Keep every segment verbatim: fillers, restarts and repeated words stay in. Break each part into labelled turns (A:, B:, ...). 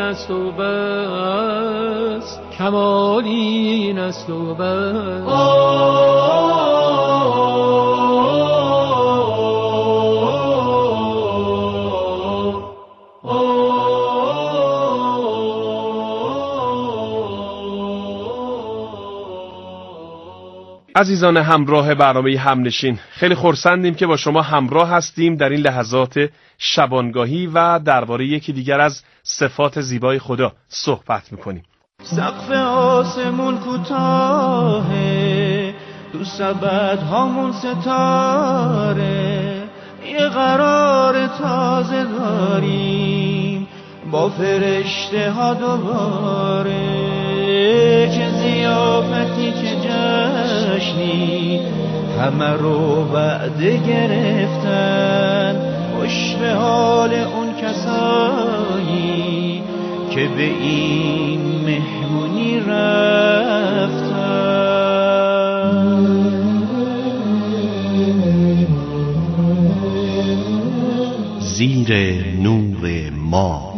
A: است و بس، کمال این است و بس.
B: عزیزان همراه برنامه همنشین، خیلی خرسندیم که با شما همراه هستیم در این لحظات شبانگاهی و درباره یکی دیگر از صفات زیبای خدا صحبت میکنیم.
C: سقف آسمون کوتاهه، تو سبد هامون ستاره، یه قرار تازه داریم با فرشته ها دوباره. چه زیافتی چه جشنی، همه رو وعده گرفتن، خوش به حال اون کسایی که به این مهمونی رفتن.
D: زیر نور ما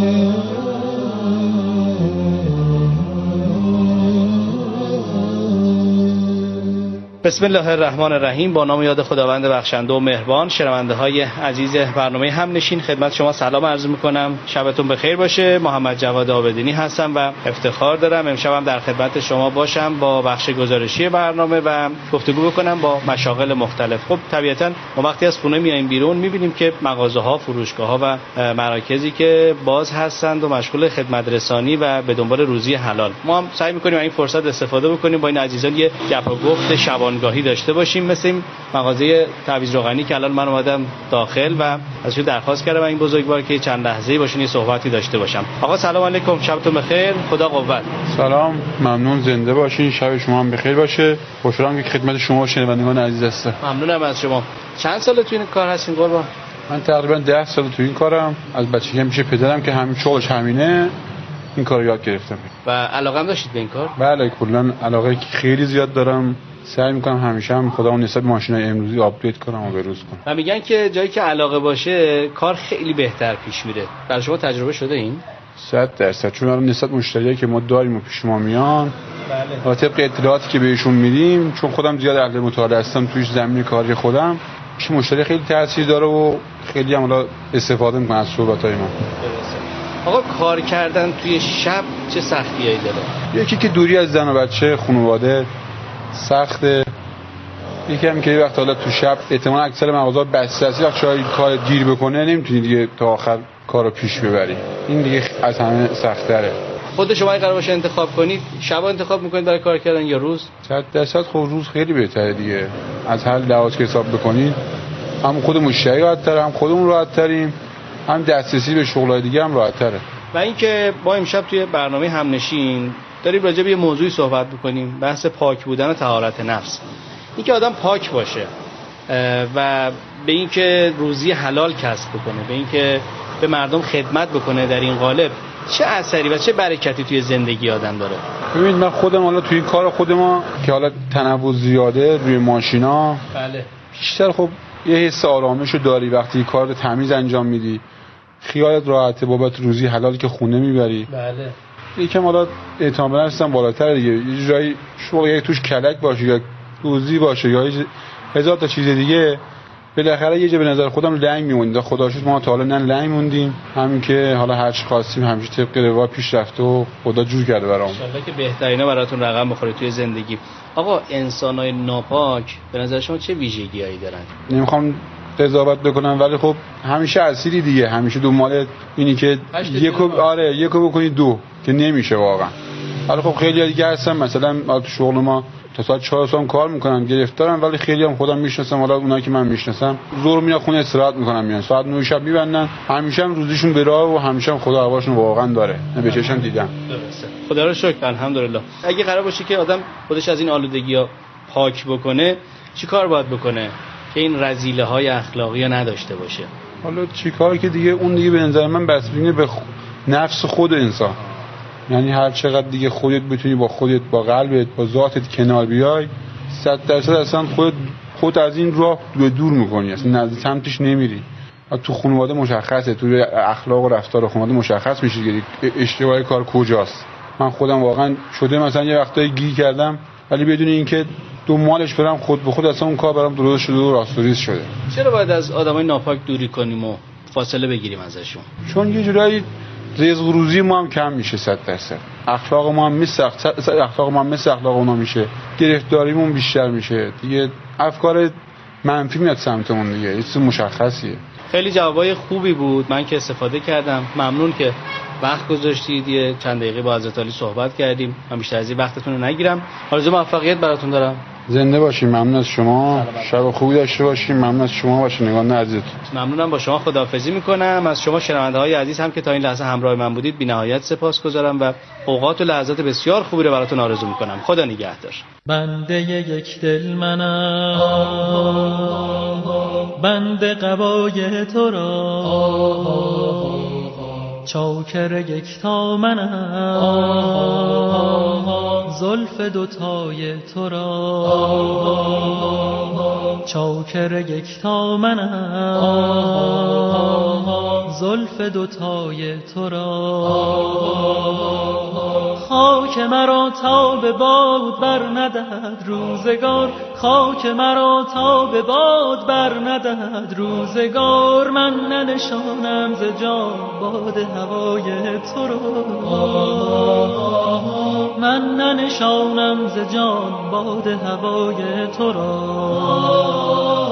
E: بسم الله الرحمن الرحیم. با نام یاد خداوند بخشنده و مهربان. شنونده های عزیز برنامه همنشین، خدمت شما سلام عرض میکنم. شبتون بخیر باشه. محمد جواد آبدینی هستم و افتخار دارم امشبم در خدمت شما باشم با بخش گزارشی برنامه و گفتگو بکنم با مشاغل مختلف. خب طبیعتاً ما وقتی از خونه میایم بیرون میبینیم که مغازه ها، فروشگاه ها و مراکزی که باز هستند و مشغول خدمت رسانی و به دنبال روزی حلال. ما هم سعی میکنیم این فرصت استفاده بکنیم با این عزیزان یه گپ و گفت شبانگاهی داشته باشیم، مثل این مغازه تعویض روغنی که الان من اومدم داخل و ازشون درخواست کردم این بزرگوار که چند لحظه‌ای باشین یه صحبتی داشته باشم. آقا سلام علیکم، شبتون بخیر، خدا قوت.
F: سلام، ممنون، زنده باشین، شب شما هم بخیر باشه. خوشحالم که خدمت شما شنوندگان عزیز هستم.
E: ممنونم از شما. چند سال تو این کار هستین قربان؟
F: من تقریبا ده سال تو این کارم. از بچگی میشه پدرم که همین شغلش همینه این کارو یاد گرفتم.
E: و علاقه هم داشتید به این کار؟
F: بله، کلا علاقه خیلی زیاد دارم. سعی میکنم همیشه هم خودمون نسبت به ماشینای امروزی آپدیت کنم و بروز کنم.
E: و میگن که جایی که علاقه باشه کار خیلی بهتر پیش میره. برای شما تجربه شده این؟
F: صد درصد. چون الان نسبت مشتریایی که ما داریم و پیش ما میان،
E: بله،
F: و طبق اطلاعاتی که بهشون میدیم، چون خودم زیاد اهل مطالعه هستم توی زمینه کاری خودم، چه مشتری خیلی تاثیر داره و خیلی هم حالا استفاده میکنه از صحبتای من.
E: آقا کار کردن توی شب چه سختیایی داره؟
F: یکی که دوری از زن و بچه، خانواده سخته. یکی هم که وقت حالا تو شب احتمالاً اکثر مغازه‌ها بسته است، وقت شاید کار دیر بکنه نمیتونی دیگه تا آخر کارو پیش ببری. این دیگه از همه سخت‌تره.
E: خود شما اگه قرار باشه انتخاب کنید، شب انتخاب میکنید برای کار کردن یا روز؟
F: صد درصد خب روز خیلی بهتره دیگه. از هر لحاظ که حساب بکنید، هم خود مشتری راحت‌تره، هم خودمون راحت‌تریم، هم دسترسی به شغلای دیگه هم راحت‌تره.
E: و اینکه با امشب توی برنامه همنشین داریم راجع به یه موضوعی صحبت بکنیم، بحث پاک بودن و طهارت نفس. اینکه آدم پاک باشه و به اینکه روزی حلال کسب بکنه، به اینکه به مردم خدمت بکنه، در این قالب چه اثری و چه برکتی توی زندگی آدم داره؟
F: ببین من خودم حالا توی کار خود ما که حالا تنوع زیاده روی ماشینا،
E: بله،
F: بیشتر خب یه حس آرامشو داری وقتی کار تمیز انجام میدی، خیالت راحته بابت روزی حلال که خونه میبری.
E: بله.
F: یکم حالا اعتماد به نفس هم بالاتره دیگه. یه جایی شغل یک توش کلک باشه یا دوزی باشه یا هزار تا چیز دیگه، بالاخره یه جا به نظر خودم لنگ میموندیم. خدا شکر ما تا حالا نه لنگ موندیم، همین که حالا هر چی خواستیم همیشه طبق روال پیش رفته و خدا جور کرده برام.
E: ان شاءالله که بهترینا براتون رقم بخوره توی زندگی. آقا انسانای ناپاک به نظر شما چه ویژگیایی دارن؟
F: نمیخوام قضاوت بکنم ولی خب همیشه اسیری دیگه، همیشه دو مال اینی که یکو آره یکو بکنی دو که نمیشه واقعا. حالا خب خیلی دیگه هستن مثلا تو شغل ما تا ساعت چهار صبح کار میکنن گرفتارن، ولی خیلی هم خودم میشناسم، حالا اونایی که من میشناسم زور میاد خونه استراحت میکنن، میان ساعت نه شب میبندن، همیشه هم روزیشون به راه و همیشه هم خدا هواشون واقعا داره. من به چشم دیدم.
E: درسته. خدا رو شکر، الحمدلله. اگه قرار باشه که آدم خودش از این آلودگی‌ها پاک بکنه، چی کار باید بکنه که این رذیله های اخلاقی نداشته باشه؟
F: حالا چی کار که دیگه اون دیگه به نظر من بستگی به نفس خود انسان، یعنی هر چقدر دیگه خودت بتونی با خودت، با قلبت، با ذاتت کنار بیای، صد درصد اصلا خودت خود از این راه دور میکنی، اصلا نزد سمتش نمیری. تو خانواده مشخصه، تو اخلاق و رفتار خانواده مشخص میشه که اشتباه کار کجاست. من خودم واقعا شده مثلا یه وقتایی گیر کردم ولی بدون اینکه دنبالش برم خود به خود اصلا اون کار برام درست شده و راست و ریز شده.
E: چرا باید از آدمای ناپاک دوری کنیم و فاصله بگیریم ازشون؟
F: چون یه جورایی رزق و روزی ما هم کم میشه صد درصد. اخلاق ما هم مثل اخلاق ما هم مثل اخلاق اونا میشه. گرفتاریمون بیشتر میشه. دیگه افکار منفی میاد سمتمون دیگه. یه چیز مشخصیه.
E: خیلی جوابای خوبی بود. من که استفاده کردم. ممنون که وقت گذاشتید. یه چند دقیقه با حضرت علی صحبت کردیم. من بیشتر از این وقتتون رو نگیرم. آرزوی موفقیت براتون دارم.
F: زنده باشین. ممنون از شما. شب خوبی داشته باشین. ممنون از شما و شنوندگان عزیزتون.
E: ممنونم. با شما خداحافظی میکنم. از شما شنونده‌های عزیز هم که تا این لحظه همراه من بودید بی‌نهایت سپاسگزارم و اوقات و لحظات بسیار خوبی رو براتون آرزو میکنم. خدا نگهدار.
A: بنده یک دل منم، بنده قبای تو را، چاکر یکتا منم، زلف دوتای تو را، چاکر یکتا منم، زلف دوتای تو را. خاک مرا تا به باد بر ندهد روزگار، خاک مرا تا به باد بر ندهد روزگار. من ننشانم ز جان باد هوای تو را، من ننشانم ز جان باد هوای تو را.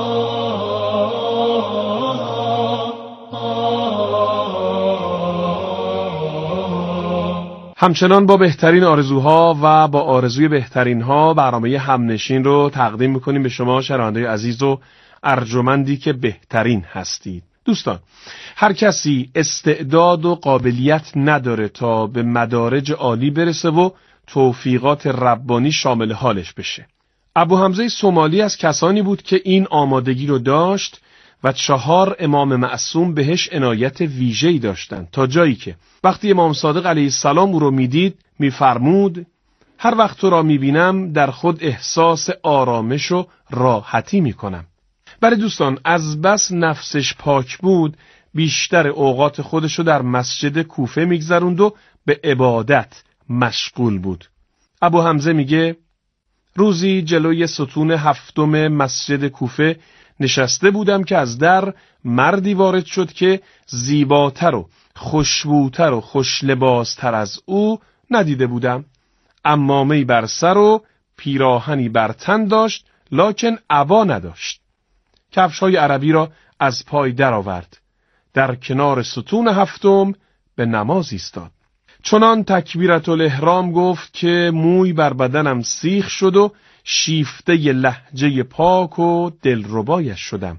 B: همچنان با بهترین آرزوها و با آرزوی بهترین ها برنامه همنشین رو تقدیم میکنیم به شما شنونده‌های عزیز و ارجمندی که بهترین هستید. دوستان، هر کسی استعداد و قابلیت نداره تا به مدارج عالی برسه و توفیقات ربانی شامل حالش بشه. ابو حمزه سومالی از کسانی بود که این آمادگی رو داشت و چهار امام معصوم بهش عنایت ویژه‌ای داشتند، تا جایی که وقتی امام صادق علیه السلام او رو میدید میفرمود هر وقت تو را میبینم در خود احساس آرامش و راحتی میکنم. برای دوستان، از بس نفسش پاک بود بیشتر اوقات خودشو در مسجد کوفه میگذروند و به عبادت مشغول بود. ابو حمزه میگه روزی جلوی ستون هفتم مسجد کوفه نشسته بودم که از در مردی وارد شد که زیباتر و خوشبوتر و خوش لباستر از او ندیده بودم. عمامه‌ای بر سر و پیراهنی بر تن داشت، لکن عبا نداشت. کفش‌های عربی را از پای درآورد. در کنار ستون هفتم به نماز ایستاد. چنان تکبیرت الاحرام گفت که موی بر بدنم سیخ شد و شیفته ی لهجه پاک و دلربایش شدم.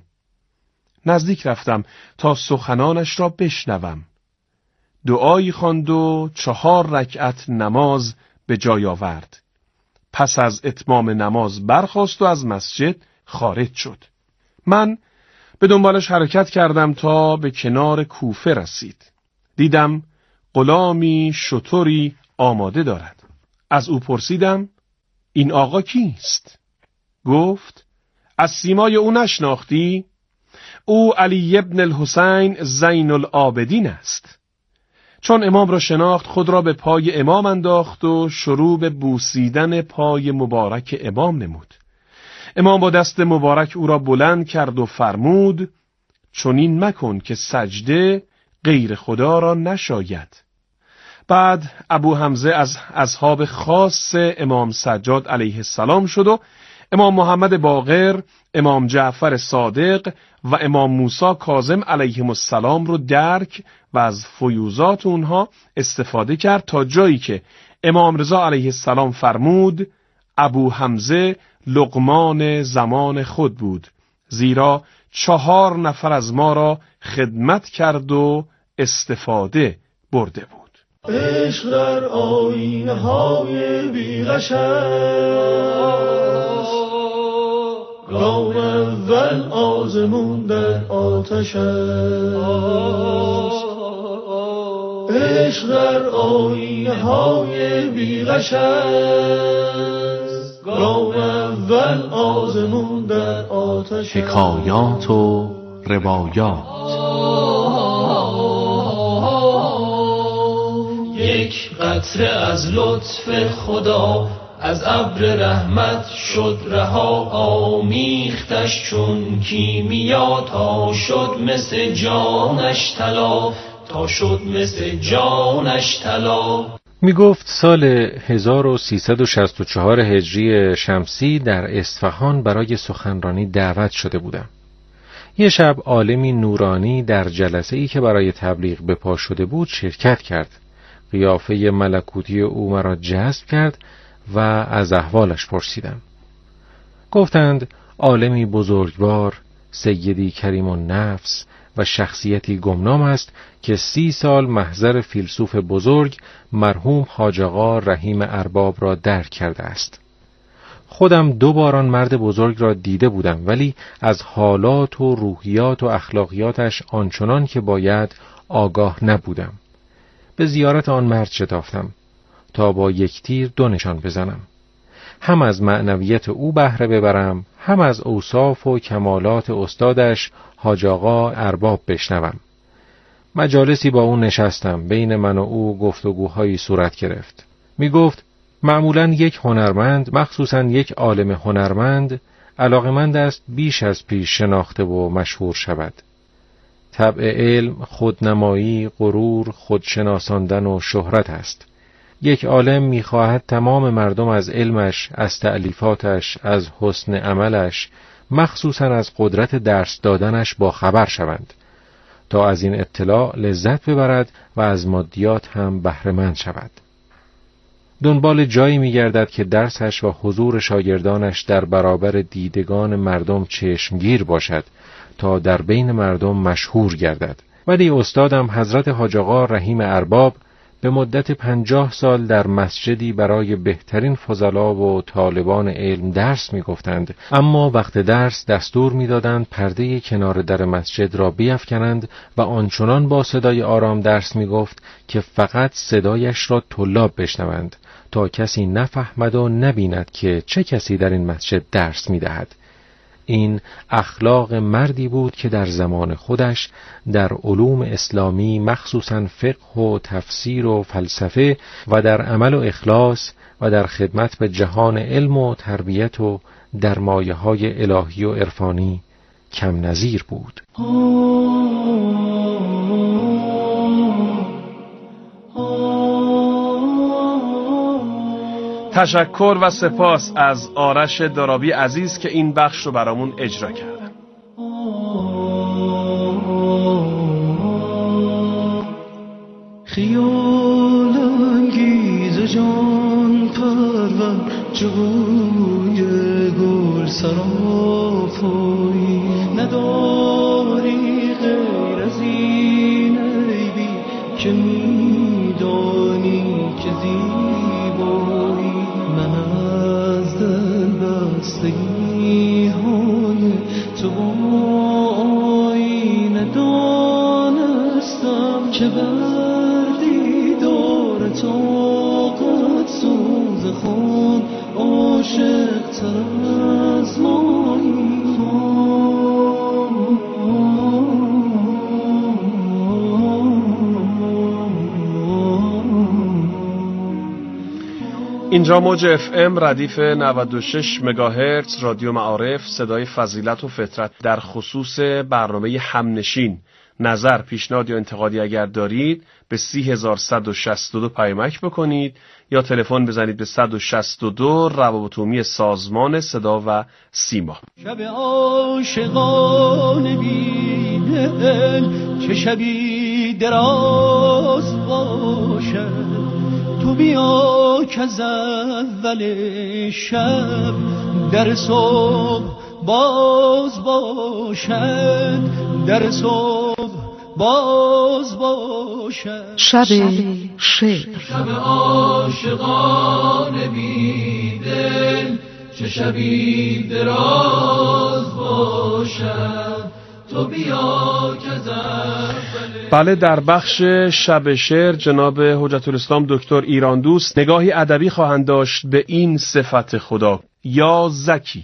B: نزدیک رفتم تا سخنانش را بشنوم. دعایی خواند و چهار رکعت نماز به جای آورد. پس از اتمام نماز برخاست و از مسجد خارج شد. من به دنبالش حرکت کردم تا به کنار کوفه رسید. دیدم غلامی شتری آماده دارد. از او پرسیدم این آقا کیست؟ گفت از سیمای او نشناختی؟ او علی ابن الحسین زین العابدین است. چون امام را شناخت خود را به پای امام انداخت و شروع به بوسیدن پای مبارک امام نمود. امام با دست مبارک او را بلند کرد و فرمود چنین مکن که سجده غیر خدا را نشاید. بعد ابو حمزه از اصحاب خاص امام سجاد علیه السلام شد و امام محمد باقر، امام جعفر صادق و امام موسی کاظم علیهم السلام رو درک و از فیوزات اونها استفاده کرد تا جایی که امام رضا علیه السلام فرمود ابو حمزه لقمان زمان خود بود، زیرا چهار نفر از ما را خدمت کرد و استفاده برده بود.
G: عشق در آینه های بیغش است، گام اول آزمون در آتش است. عشق در آینه های بیغش است، گام اول آزمون در آتش است.
D: حکایات و روایات
G: یک قطره از لطف خدا از ابر رحمت شد رها، آمیختش چون کیمیا تا شد مثل جانش طلا، تا شد مثل جانش طلا.
H: می گفت سال هزار و سیصد و شصت و چهار هجری شمسی در اصفهان برای سخنرانی دعوت شده بودم. یه شب عالمی نورانی در جلسه‌ای که برای تبلیغ به پا شده بود شرکت کرد. قیافه ملکوتی او مرا جذب کرد و از احوالش پرسیدم. گفتند عالمی بزرگوار، سیدی کریم النفس و شخصیتی گمنام است که سی سال محضر فیلسوف بزرگ مرحوم حاج آقا رحیم ارباب را درک کرده است. خودم دو بار آن مرد بزرگ را دیده بودم، ولی از حالات و روحیات و اخلاقیاتش آنچنان که باید آگاه نبودم. به زیارت آن مرد شتافتم تا با یک تیر دو نشان بزنم، هم از معنویت او بهره ببرم، هم از اوصاف و کمالات استادش حاج آقا ارباب بشنوم. مجالسی با او نشستم، بین من و او گفتگوهایی صورت گرفت. می گفت معمولاً یک هنرمند، مخصوصاً یک عالم هنرمند، علاقمند است بیش از پیش شناخته و مشهور شود. طبع علم، خودنمایی، غرور، خودشناساندن و شهرت است. یک عالم می‌خواهد تمام مردم از علمش، از تألیفاتش، از حسن عملش، مخصوصاً از قدرت درس دادنش با خبر شوند، تا از این اطلاع لذت ببرد و از مادیات هم بهره‌مند شود. دنبال جایی می‌گردد که درسش و حضور شاگردانش در برابر دیدگان مردم چشمگیر باشد تا در بین مردم مشهور گردد. ولی استادم حضرت حاج آقا رحیم ارباب به مدت پنجاه سال در مسجدی برای بهترین فضلا و طالبان علم درس می‌گفتند، اما وقت درس دستور می‌دادند پرده کنار در مسجد را بیفکنند و آنچنان با صدای آرام درس می‌گفت که فقط صدایش را طلاب بشنوند، تا کسی نفهمد و نبیند که چه کسی در این مسجد درس می‌دهد. این اخلاق مردی بود که در زمان خودش در علوم اسلامی، مخصوصاً فقه و تفسیر و فلسفه، و در عمل و اخلاص و در خدمت به جهان علم و تربیت و در مایه‌های الهی و عرفانی کم نظیر بود.
B: تشکر و سپاس از آرش دارابی عزیز که این بخش رو برامون اجرا کردن.
G: خیال انگیز جان پرور جوی گل سراپایی، نداری غیر از این عیبی که میدانی که زیبایی. من از دل بستگی های تو با آینه دانستم که بر دیدار طاقت سوز خود عاشق تر از مایی.
B: اینجا موج اف ام ردیف نود و شش مگاهرتز رادیو معارف، صدای فضیلت و فطرت. در خصوص برنامه همنشین نظر، پیشنهاد یا انتقادی اگر دارید به سی هزار صد و شصت و دو پیامک بکنید یا تلفن بزنید به صد و شصت و دو روابط عمومی سازمان صدا و سیما.
A: شب عاشقانه بی دل چه شبی دراز باشد، تو بیا که از اول شب در صبح باز باشد، در صبح باز باشد.
I: شب شعر.
G: شب عاشقانه بی دل چه شبی دراز باشد، تو بیا که از
B: بله، در بخش شب شعر جناب حجت الاسلام دکتر ایراندوست نگاهی ادبی خواهند داشت به این صفت خدا، یا زکی.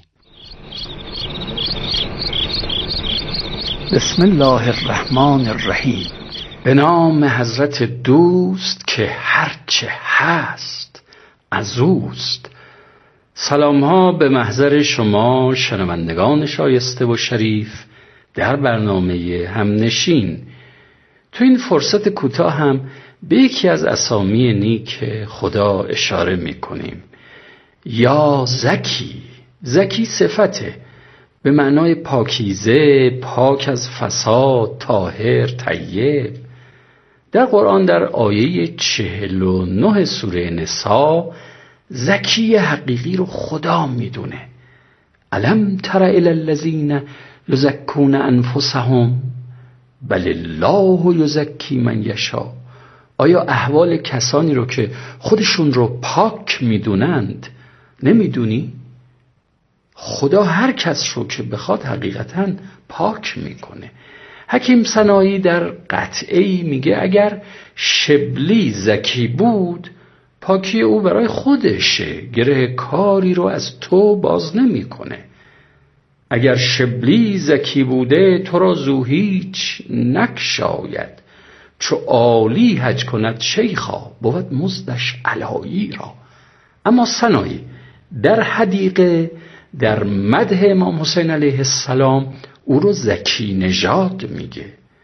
J: بسم الله الرحمن الرحیم. به نام حضرت دوست که هرچه هست از اوست. سلام ها به محضر شما شنوندگان شایسته و شریف در برنامه همنشین. تو این فرصت کوتاه هم به یکی از اسامی نیک خدا اشاره می کنیم. یا زکی. زکی صفته به معنای پاکیزه، پاک از فساد، طاهر، طیب. در قرآن در آیه چهل و نه سوره نساء زکی حقیقی رو خدا میدونه. الم تر الی الذین یزکون انفسهم بل الله یزکی من یشاء. آیا احوال کسانی رو که خودشون رو پاک میدونند نمیدونی؟ خدا هر کس رو که بخواد حقیقتاً پاک میکنه. حکیم سنایی در قطعه‌ای میگه اگر شبلی زکی بود پاکی او برای خودشه، گره کاری رو از تو باز نمیکنه. اگر شبلی زکی بوده تو را زو هیچ نکشاید، چو عالی حج کند شیخا بود مزدش علایی را. اما سنایی در حدیقه در مدح امام حسین علیه السلام او رو زکی نژاد میگه.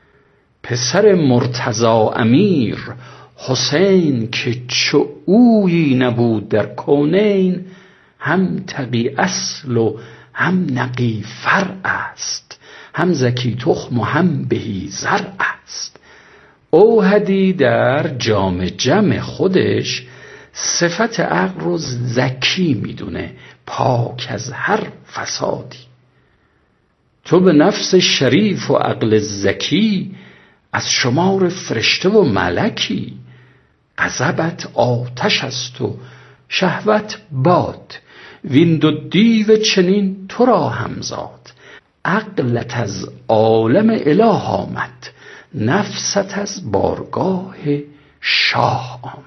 J: پسر مرتضی امیر حسین که چو اویی نبود در کونین، هم تقی اصل و هم نقی فرع است، هم زکی تخم و هم بهی زرع است. اوحدی در جام جم خودش صفت عقل رو زکی میدونه، پاک از هر فسادی. تو به نفس شریف و عقل زکی از شمار فرشته و ملکی. غضبت آتش است و شهوت باد، وین دو دیو چنین تو را همزاد. عقلت از عالم اله آمد، نفست از بارگاه شاه آمد.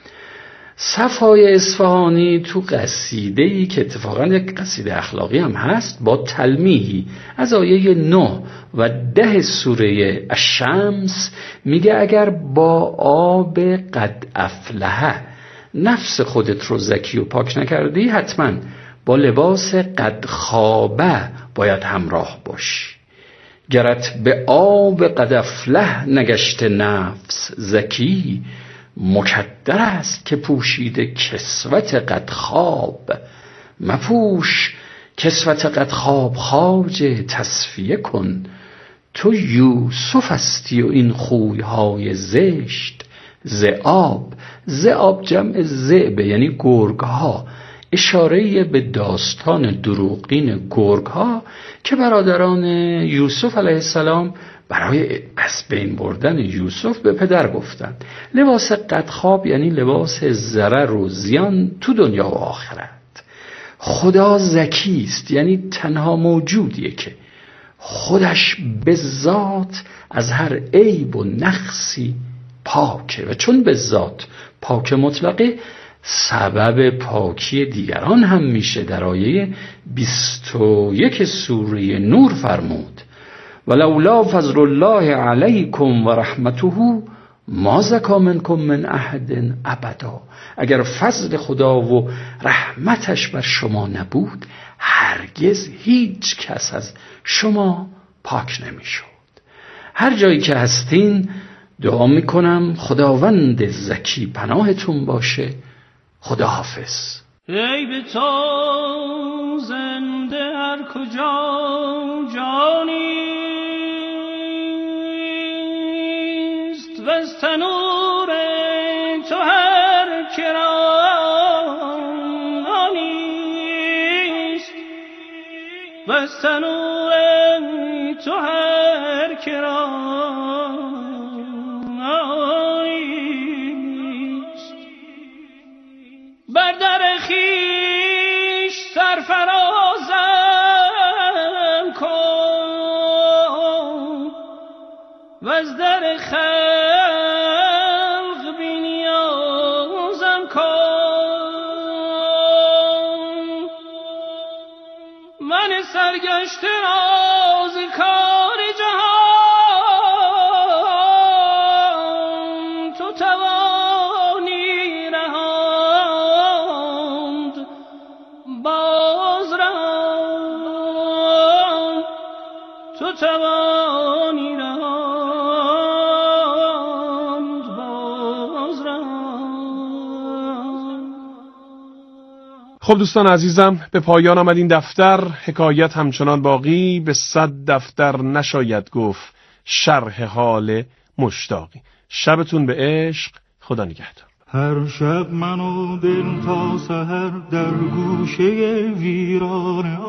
J: صفای اصفهانی تو قصیده‌ای که اتفاقاً یک قصیده اخلاقی هم هست با تلمیحی از آیه نه و ده سوره الشمس میگه اگر با آب قد افلح نفس خودت رو زکی و پاک نکردی، حتما با لباس قد خوابه باید همراه باشی. گرت به آب قد افلح نگشت نفس زکی، مکدر است که پوشیده کسوت قد خواب. مپوش کسوت قد خواب خواجه تصفیه کن، تو یوسف استی و این خویهای زشت ذئاب. ذئاب جمع ذئب یعنی گرگ ها، اشاره به داستان دروغین گرگ ها که برادران یوسف علیه السلام برای از بین بردن یوسف به پدر گفتند. لباس قدخواب یعنی لباس ضرر و زیان تو دنیا و آخرت. خدا زکی است یعنی تنها موجودیه که خودش به ذات از هر عیب و نقصی پاکه و چون به ذات پاک مطلقه سبب پاکی دیگران هم میشه. در آیه بیست و یک سوره نور فرمود ولولا فضل الله علیکم و رحمته ما زکا منکم من احد ابدا. اگر فضل خدا و رحمتش بر شما نبود هرگز هیچ کس از شما پاک نمیشد. هر جایی که هستین دعا میکنم خداوند زکی پناهتون باشه. خداحافظ.
A: ای به تو زنده هر کجا جانیست و از تنور تو هر کرانیست و از تنور تو هر کرانیست. بر در خویش سرفرازم کن و از در خلق بی نیازم کن. من سرگشته راز کار جهان
B: خب دوستان عزیزم، به پایان آمد این دفتر. حکایت همچنان باقی، به صد دفتر نشاید گفت شرح حال مشتاقی. شبتون به عشق. خدا نگهدار.
G: هر شب من و دل تا سحر در گوشه ویرانه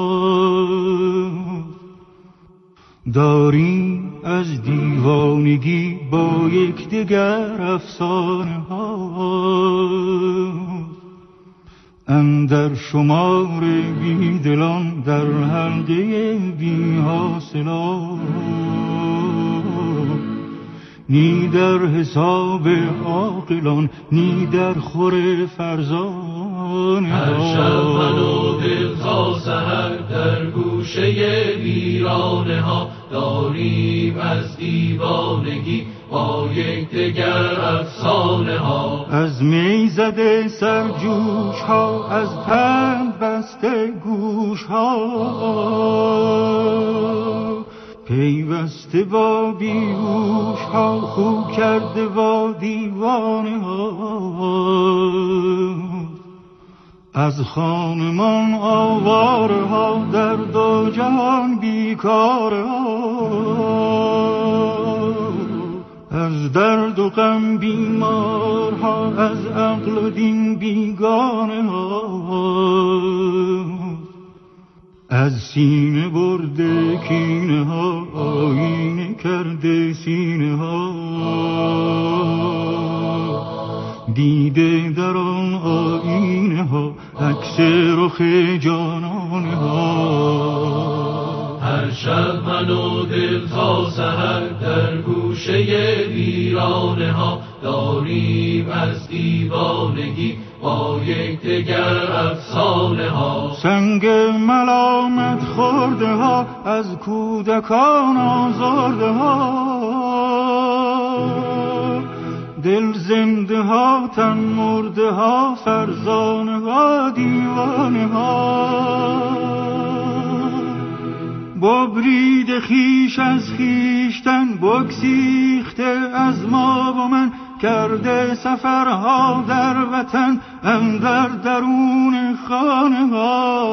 G: آن داریم از دیوانگی با یک دگر افسانه ها. اندر شمار بی دلان در حلقه بی حاصلان، نی در حساب عاقلان نی در خور فرزان.
A: هر شب من و دل تا سحر در گوشه ویرانه ها داریم از دیوانگی با یک دگر افسانه ها.
G: از می زده سرجوش ها، از پند بسته گوش ها، پیوسته با بیهوش ها، خو کرده با دیوانه ها. از خانمان آواره ها، در دو جهان بیکاره ها، از درد و غم بیمار ها، از عقل و دین بیگانه ها. از سینه برده کینه ها، آینه کرده سینه ها، دیده در آن آینه ها عکس رخ جانانه ها.
A: هر شب من و دل تا سحر در گوشه ویرانه ها داریم از دیوانگی با یک دگر افسانه ها.
G: سنگ ملامت خورده ها، از کودکان آزرده ها، دل زنده ها تن مرده ها، فرزانه ها دیوانه ها. ببرید خیش از خیشتن، بگسیخته از ما و من، کرده سفرها در وطن اندر درون خانه ها.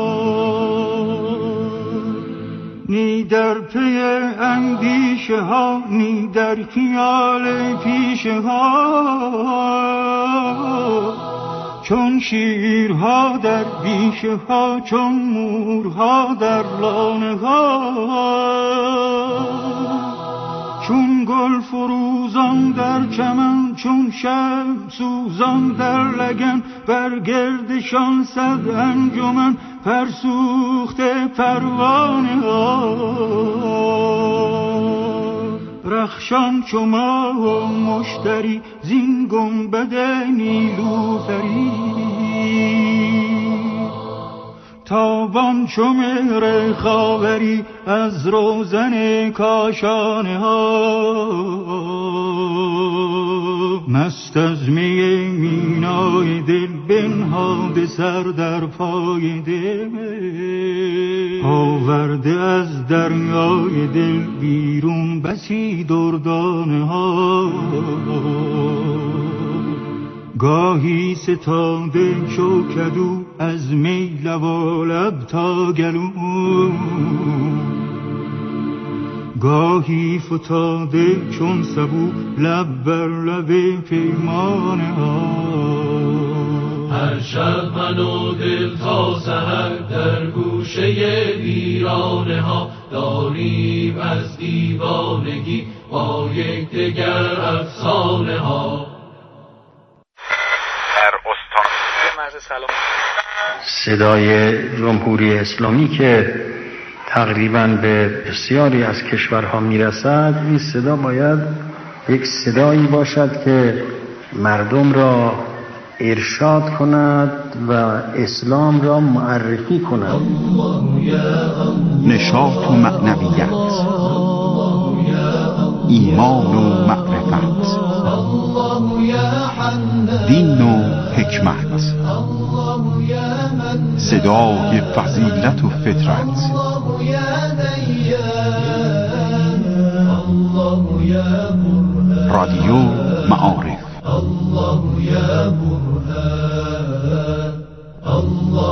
G: نی در پی اندیشه ها، نی در خیال پیشه ها، چون شیرها در بیشه ها، چون مورها در لانه ها، چون گل فروزان در چمن، چون شب سوزان در لگن، بر گردشان صد انجمن فرسوخته پروانه ها. رخشان چو ماه و مشتری زین گنبد نیلوفری، تابان چو مهر خاوری از روزن کاشانه ها. مست از می مینای دل بنهاده سر در پای دل، آورده از دریای دل بیرون بسی دردانه ها. گاهی ستاده چو کدو از می لب تا گلو، گاهی فتاده چون سبو لب بر لب پیمانه ها.
A: هر شب من و دل تا سحر در گوشه ویرانه ها داریم از دیوانگی با یک دگر افسانه ها.
J: صدای جمهوری اسلامی که تقریباً به بسیاری از کشورها میرسد، این صدا باید یک صدایی باشد که مردم را ارشاد کند و اسلام را معرفی کند.
K: نشاط و معنویت، ایمان و معرفت، دین و حکمت، صدای فضیلت و فطرت، رادیو معارف. الله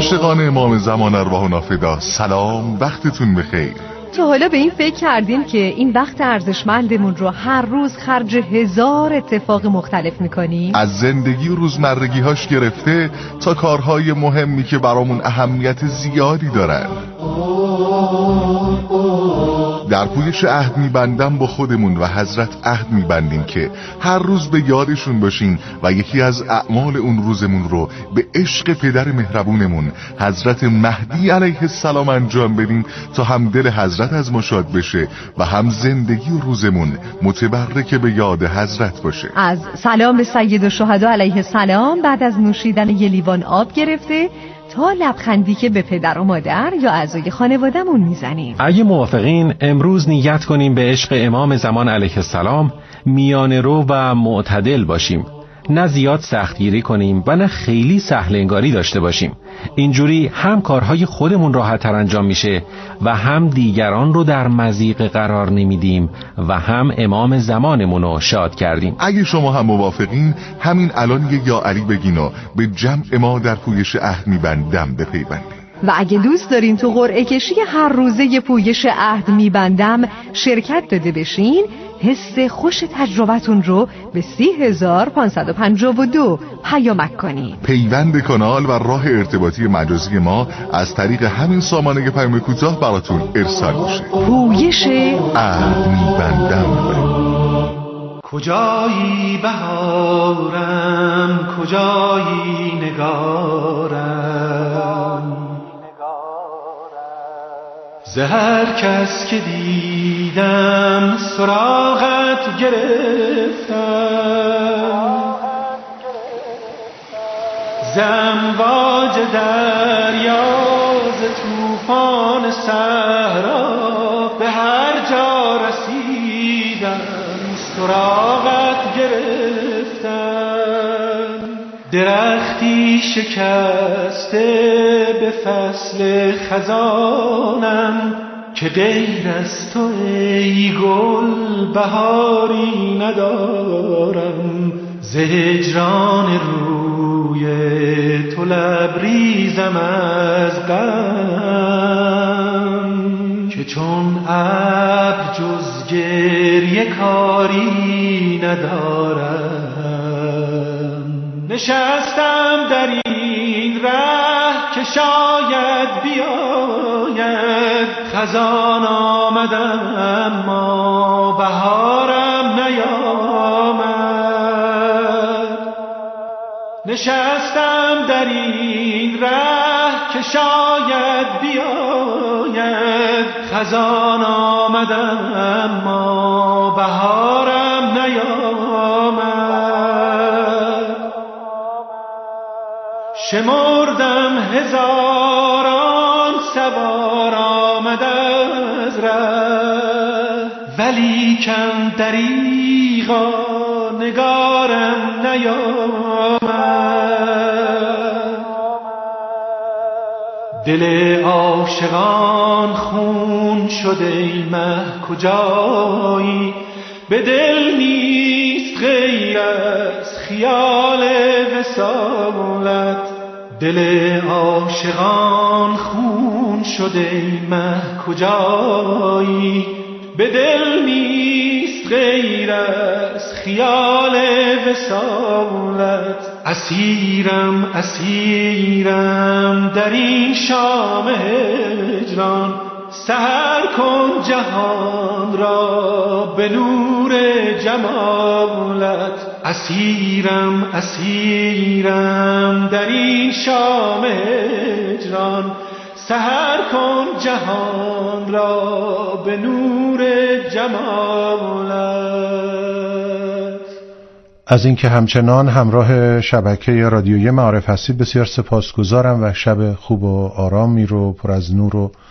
L: عاشقان امام زمان ارواحنا فدا، سلام، وقتتون بخیر.
I: تا حالا به این فکر کردین که این وقت ارزشمندمون رو هر روز خرج هزار اتفاق مختلف میکنیم؟
L: از زندگی و روزمرگی هاش گرفته تا کارهای مهمی که برامون اهمیت زیادی دارن. در پویش عهد میبندم با خودمون و حضرت عهد میبندیم که هر روز به یادشون باشیم و یکی از اعمال اون روزمون رو به عشق پدر مهربونمون حضرت مهدی علیه السلام انجام بدیم تا هم دل حضرت از ما شاد بشه و هم زندگی و روزمون متبرک به یاد حضرت باشه.
I: از سلام به سید الشهدا علیه السلام بعد از نوشیدن یه لیوان آب گرفته تا لبخندی که به پدر و مادر یا اعضای خانواده‌مون میزنیم.
H: اگه موافقین امروز نیت کنیم به عشق امام زمان علیه السلام میانه رو و معتدل باشیم، نه زیاد سختگیری کنیم و نه خیلی سهل انگاری داشته باشیم. اینجوری هم کارهای خودمون راحت‌تر انجام میشه و هم دیگران رو در مضیقه قرار نمیدیم و هم امام زمانمون رو شاد کردیم.
L: اگه شما هم موافقین همین الان یه یا علی بگین و به جمع ما در پویش عهد میبندم بپیوندیم.
I: و اگه دوست دارین تو قرعه کشی هر روزه یه پویش عهد میبندم شرکت داده بشین، حس خوش تجربتون رو به سی هزار پانصد و پنجاه و دو پیامک کنین.
L: پیوند کانال و راه ارتباطی مجازی ما از طریق همین سامانه پیام کوتاه براتون ارسال میشه.
I: پویش
L: عهد میبندم.
A: کجایی بهارم، کجایی نگارم، زهر کس که دیدم سراغت گرفتم، زمواج دریا ز طوفان صحرا به هر جا رسیدم سراغت گرفتم، درختی شکسته به فصل خزانم که غیر از تو ای گل بهاری ندارم، ز هجران روی تو لبریزم از غم، که چون ابر جز گریه کاری ندارم. نشستم در این ره که شاید بیاید خزان آمدم اما بهارم نیامد. نشستم در این ره که شاید بیاید خزان آمدم اما بهارم نیامد. شمردم هزاران سوار آمد از ره، ولیکن دریغا نگارم نیامد. دل عاشقان خون شده ای مه کجایی، به دل نیست غیر از خیال وصالت. دل عاشقان خون شده ای مه کجایی، به دل نیست غیر از خیال وصالت. اسیرم اسیرم در این شام هجران، سحر کن جهان را به نور جمالت. اسیرم اسیرم در این شام هجران، سحر کن جهان را به نور جمالت.
M: از اینکه همچنان همراه شبکه رادیویی معارف هستید بسیار سپاسگزارم و شب خوب و آرامی رو پر از نور و